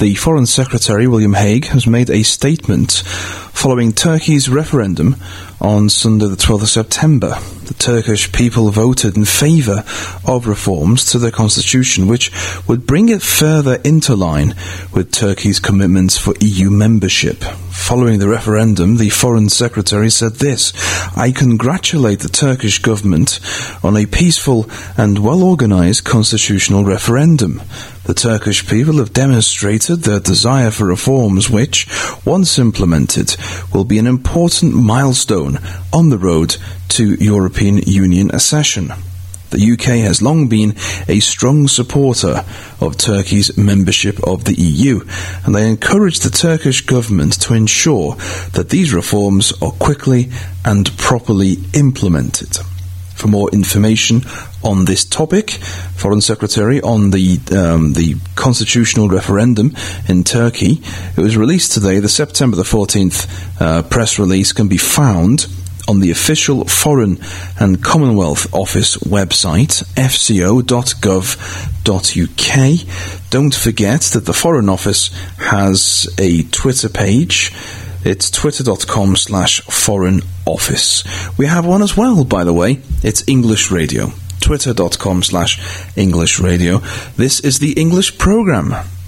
The Foreign Secretary, William Hague, has made a statement following Turkey's referendum on Sunday the 12th of September. The Turkish people voted in favour of reforms to their constitution which would bring it further into line with Turkey's commitments for EU membership. Following the referendum, the Foreign Secretary said this: "I congratulate the Turkish government on a peaceful and well-organised constitutional referendum. The Turkish people have demonstrated their desire for reforms which, once implemented, will be an important milestone on the road to European Union accession." The UK has long been a strong supporter of Turkey's membership of the EU, and they encourage the Turkish government to ensure that these reforms are quickly and properly implemented. For more information on this topic, Foreign Secretary, on the constitutional referendum in Turkey, it was released today. The September the 14th press release can be found on the official Foreign and Commonwealth Office website, fco.gov.uk. Don't forget that the Foreign Office has a Twitter page. It's twitter.com/Foreign Office. We have one as well, by the way. It's English Radio. Twitter.com/English Radio. This is the English Programme.